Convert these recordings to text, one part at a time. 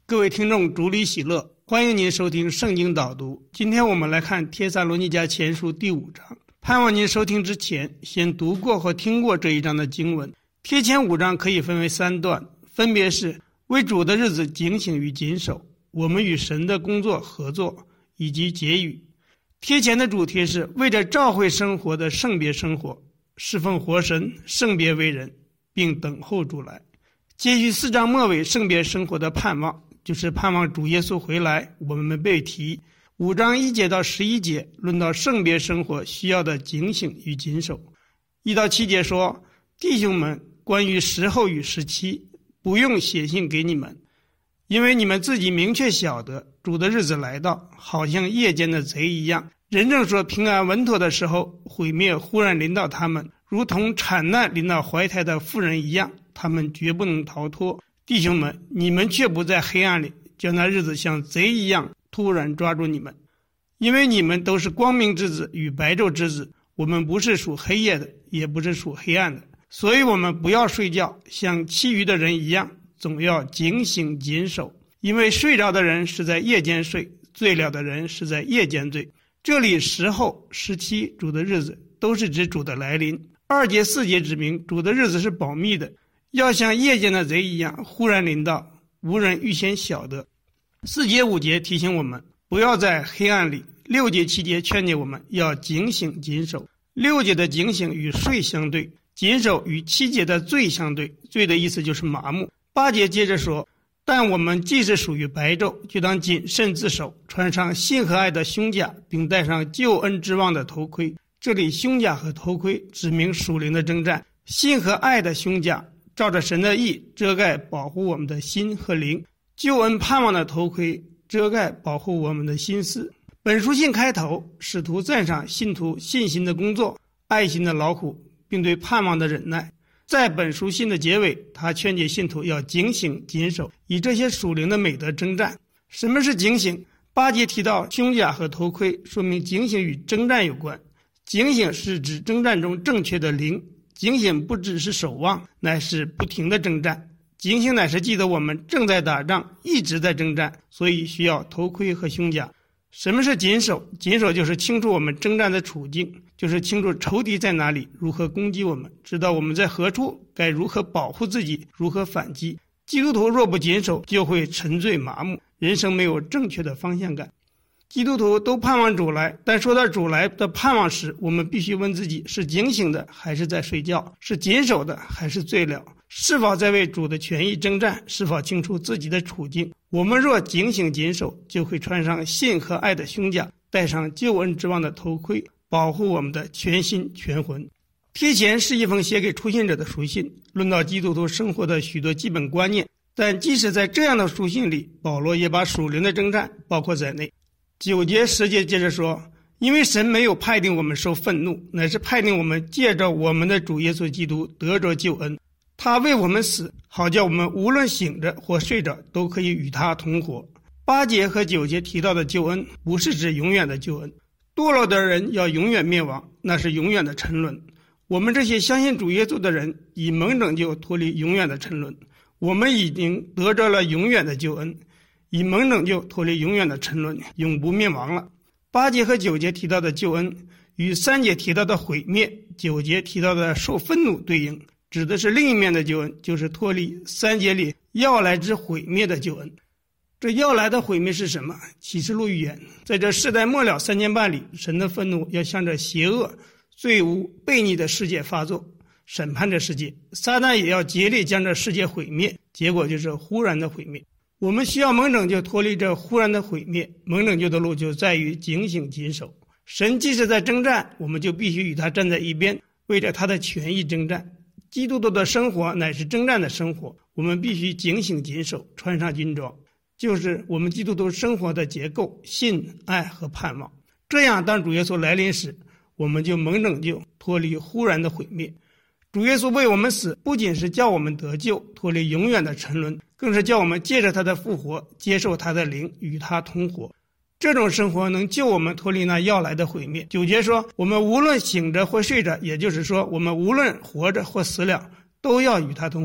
各位听众，主里喜乐，欢迎您收听圣经导读。今天我们来看帖撒罗尼迦前书第5章。盼望您收听之前先读过或听过这一章的经文。帖前5章可以分为3段，分别是为主的日子警醒与谨守，我们与神的工作合作，以及结语。帖前的主题是为着召会生活的圣别生活，侍奉活神，圣别为人，并等候主来。接续4章末尾圣别生活的盼望，就是盼望主耶稣回来，我们被提。5章1节到11节论到圣别生活需要的警醒与谨守。1到7节说，弟兄们，关于时候与时期，不用写信给你们，因为你们自己明确晓得主的日子来到，好像夜间的贼一样。人正说平安稳妥的时候，毁灭忽然临到他们，如同产难临到怀胎的妇人一样，他们绝不能逃脱。弟兄们，你们却不在黑暗里，叫那日子像贼一样突然抓住你们。因为你们都是光明之子与白昼之子，我们不是属黑夜的，也不是属黑暗的，所以我们不要睡觉，像其余的人一样，总要警醒谨守。因为睡着的人是在夜间睡，醉了的人是在夜间醉。这里时候、时期、主的日子都是指主的来临。2节4节指明主的日子是保密的，要像夜间的贼一样忽然临到，无人预先晓得。4节5节提醒我们不要在黑暗里。6节7节劝诫我们要警醒谨守。6节的警醒与睡相对，谨守与7节的醉相对，醉的意思就是麻木。8节接着说，但我们既是属于白昼，就当谨慎自守，穿上信和爱的胸甲，并戴上救恩之望的头盔。这里胸甲和头盔指明属灵的征战，信和爱的胸甲照着神的意遮盖保护我们的心和灵，救恩盼望的头盔遮盖保护我们的心思。本书信开头，使徒赞赏信徒信心的工作，爱心的劳苦，并对盼望的忍耐。在本书信的结尾，他劝诫信徒要警醒谨守，以这些属灵的美德征战。什么是警醒？8节提到胸甲和头盔，说明警醒与征战有关。警醒是指征战中正确的灵，警醒不只是守望，乃是不停的征战。警醒乃是记得我们正在打仗，一直在征战，所以需要头盔和胸甲。什么是谨守？谨守就是清楚我们征战的处境，就是清楚仇敌在哪里，如何攻击我们，知道我们在何处，该如何保护自己，如何反击。基督徒若不谨守，就会沉醉麻木，人生没有正确的方向感。基督徒都盼望主来，但说到主来的盼望时，我们必须问自己，是警醒的还是在睡觉？是谨守的还是醉了？是否在为主的权益征战？是否清楚自己的处境？我们若警醒谨守，就会穿上信和爱的胸甲，戴上救恩之望的头盔，保护我们的全心全魂。帖前是一封写给初信者的书信，论到基督徒生活的许多基本观念，但即使在这样的书信里，保罗也把属灵的征战包括在内。9节10节接着说，因为神没有派定我们受愤怒，乃是派定我们借着我们的主耶稣基督得着救恩。他为我们死，好叫我们无论醒着或睡着，都可以与他同活。8节和9节提到的救恩，不是指永远的救恩。堕落的人要永远灭亡，那是永远的沉沦。我们这些相信主耶稣的人，以蒙拯救脱离永远的沉沦。我们已经得着了永远的救恩，以蒙拯救脱离永远的沉沦，永不灭亡了。8节和9节提到的救恩，与3节提到的毁灭、9节提到的受愤怒对应，指的是另一面的救恩，就是脱离3节里要来之毁灭的救恩。这要来的毁灭是什么？启示录预言，在这世代末了3年半里，神的愤怒要向着邪恶、罪污、悖逆的世界发作，审判这世界。撒旦也要竭力将这世界毁灭，结果就是忽然的毁灭。我们需要蒙拯救脱离这忽然的毁灭，蒙拯救的路就在于警醒谨守。神即使在征战，我们就必须与他站在一边，为着他的权益征战。基督徒的生活乃是征战的生活，我们必须警醒谨守，穿上军装，就是我们基督徒生活的结构，信、爱和盼望。这样当主耶稣来临时，我们就蒙拯救脱离忽然的毁灭。主耶稣为我们死，不仅是叫我们得救脱离永远的沉沦，更是叫我们借着他的复活接受他的灵，与他同活。这种生活能救我们脱离那要来的毁灭。9节说，我们无论醒着或睡着，也就是说我们无论活着或死了，都要与他同活。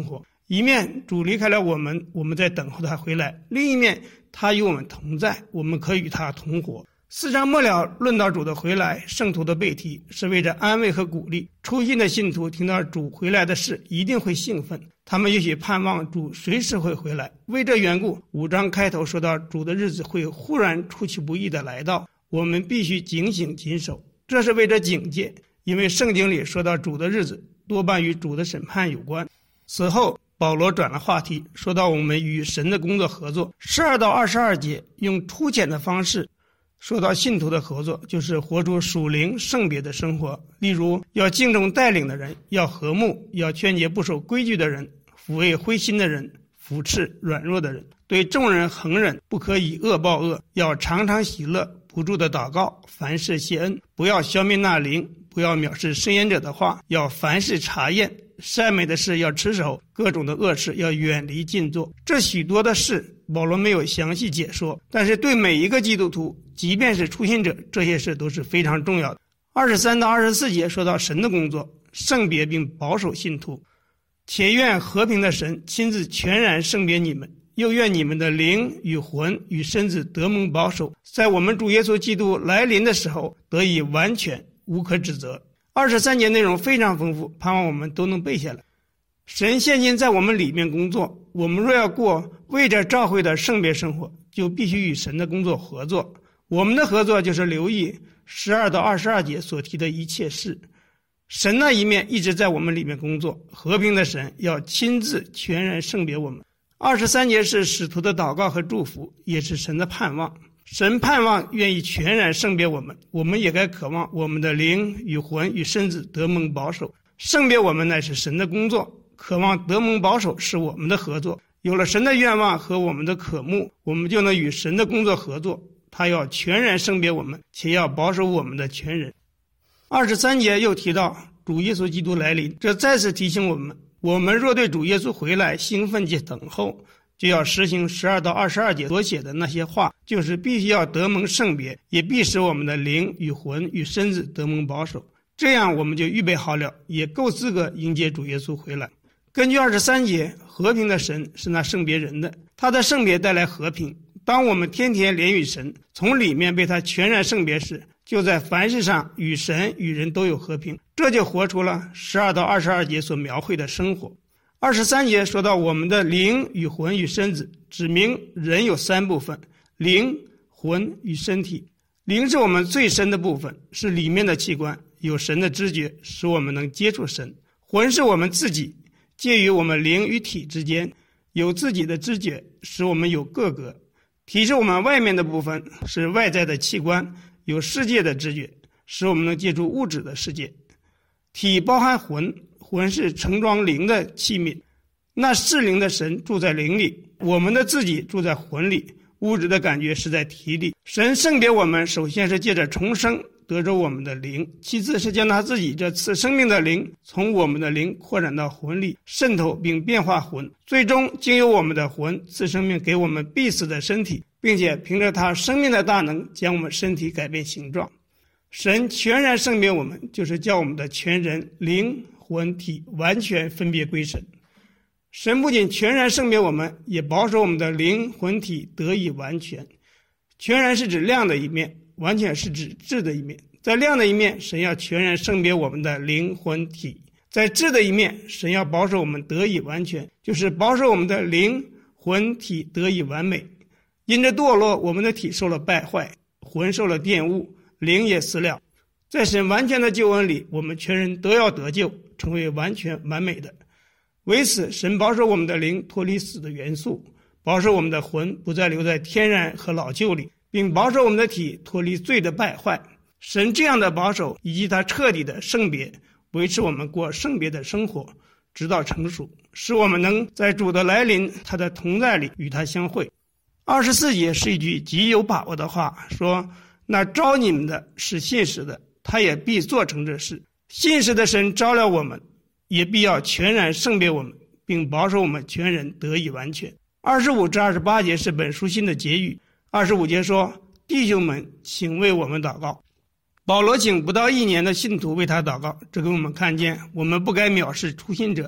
一面主离开了我们，我们在等候他回来；另一面他与我们同在，我们可与他同活。4章末了论到主的回来，圣徒的被提是为着安慰和鼓励。初信的信徒听到主回来的事一定会兴奋，他们也许盼望主随时会回来。为这缘故，5章开头说到主的日子会忽然出其不意地来到，我们必须警醒谨守，这是为着警戒，因为圣经里说到主的日子多半与主的审判有关。此后保罗转了话题，说到我们与神的工作合作。12到22节用粗浅的方式说到信徒的合作，就是活出属灵圣别的生活，例如要敬重带领的人，要和睦，要劝诫不守规矩的人，抚慰灰心的人，扶持软弱的人，对众人恒忍，不可以恶报恶，要常常喜乐，不住的祷告，凡事谢恩，不要消灭那灵，不要藐视申言者的话，要凡事查验，善美的事要持守，各种的恶事要远离近做。这许多的事保罗没有详细解说，但是对每一个基督徒，即便是初信者，这些事都是非常重要的。23到24节说到神的工作，圣别并保守信徒，且愿和平的神亲自全然圣别你们，又愿你们的灵与魂与身子得蒙保守，在我们主耶稣基督来临的时候得以完全，无可指责。23节内容非常丰富，盼望我们都能背下来。神现今在我们里面工作，我们若要过为着召会的圣别生活，就必须与神的工作合作。我们的合作就是留意12到22节所提的一切事。神那一面一直在我们里面工作，和平的神要亲自全然圣别我们。23节是使徒的祷告和祝福，也是神的盼望。神盼望愿意全然圣别我们，我们也该渴望我们的灵与魂与身子得蒙保守。圣别我们乃是神的工作，渴望得蒙保守是我们的合作。有了神的愿望和我们的渴慕，我们就能与神的工作合作。他要全然圣别我们，且要保守我们的全人。23节又提到主耶稣基督来临，这再次提醒我们，我们若对主耶稣回来兴奋且等候，就要实行12到22节所写的那些话，就是必须要得蒙圣别，也必使我们的灵与魂与身子得蒙保守。这样我们就预备好了，也够资格迎接主耶稣回来。根据23节，和平的神是那圣别人的，他的圣别带来和平。当我们天天连与神，从里面被他全然圣别时，就在凡事上与神与人都有和平，这就活出了12到22节所描绘的生活。23节说到我们的灵与魂与身子，指明人有3部分，灵、魂与身体。灵是我们最深的部分，是里面的器官，有神的知觉，使我们能接触神。魂是我们自己，介于我们灵与体之间，有自己的知觉，使我们有各个。体是我们外面的部分，是外在的器官，有世界的知觉，使我们能接触物质的世界。体包含魂，魂是盛装灵的器皿，那是灵的神住在灵里，我们的自己住在魂里，物质的感觉是在体里。神圣别我们，首先是借着重生得着我们的灵，其次是将他自己这赐生命的灵从我们的灵扩展到魂里，渗透并变化魂，最终经由我们的魂赐生命给我们必死的身体，并且凭着他生命的大能将我们身体改变形状。神全然圣别我们，就是叫我们的全人灵魂体完全分别归神。神不仅全然圣别我们，也保守我们的灵魂体得以完全。全然是指亮的一面，完全是指质的一面。在亮的一面，神要全然圣别我们的灵魂体；在质的一面，神要保守我们得以完全，就是保守我们的灵魂体得以完美。因着堕落，我们的体受了败坏，魂受了玷污，灵也死了。在神完全的救恩里，我们全人都要得救，成为完全完美的。为此，神保守我们的灵脱离死的元素，保守我们的魂不再留在天然和老旧里，并保守我们的体脱离罪的败坏。神这样的保守以及他彻底的圣别，维持我们过圣别的生活，直到成熟，使我们能在主的来临他的同在里与他相会。24节是一句极有把握的话，说那招你们的是信实的，他也必做成这事。信实的神招了我们，也必要全然圣别我们，并保守我们全人得以完全。25至28节是本书信的结语。25节说，弟兄们，请为我们祷告。保罗请不到1年的信徒为他祷告，这给我们看见我们不该藐视初信者，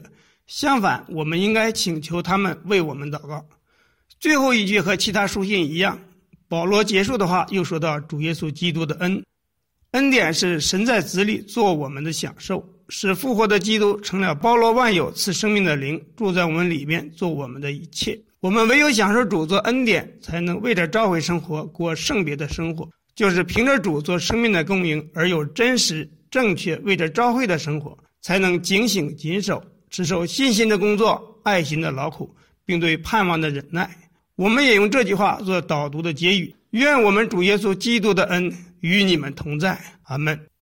相反，我们应该请求他们为我们祷告。最后一句和其他书信一样，保罗结束的话又说到主耶稣基督的恩。恩典是神在子里做我们的享受，使复活的基督成了包罗万有赐生命的灵，住在我们里面做我们的一切。我们唯有享受主做恩典，才能为着召会生活过圣别的生活，就是凭着主做生命的供应而有真实正确为着召会的生活，才能警醒谨守，持守信心的工作，爱心的劳苦，并对盼望的忍耐。我们也用这句话做导读的结语：愿我们主耶稣基督的恩与你们同在。阿们。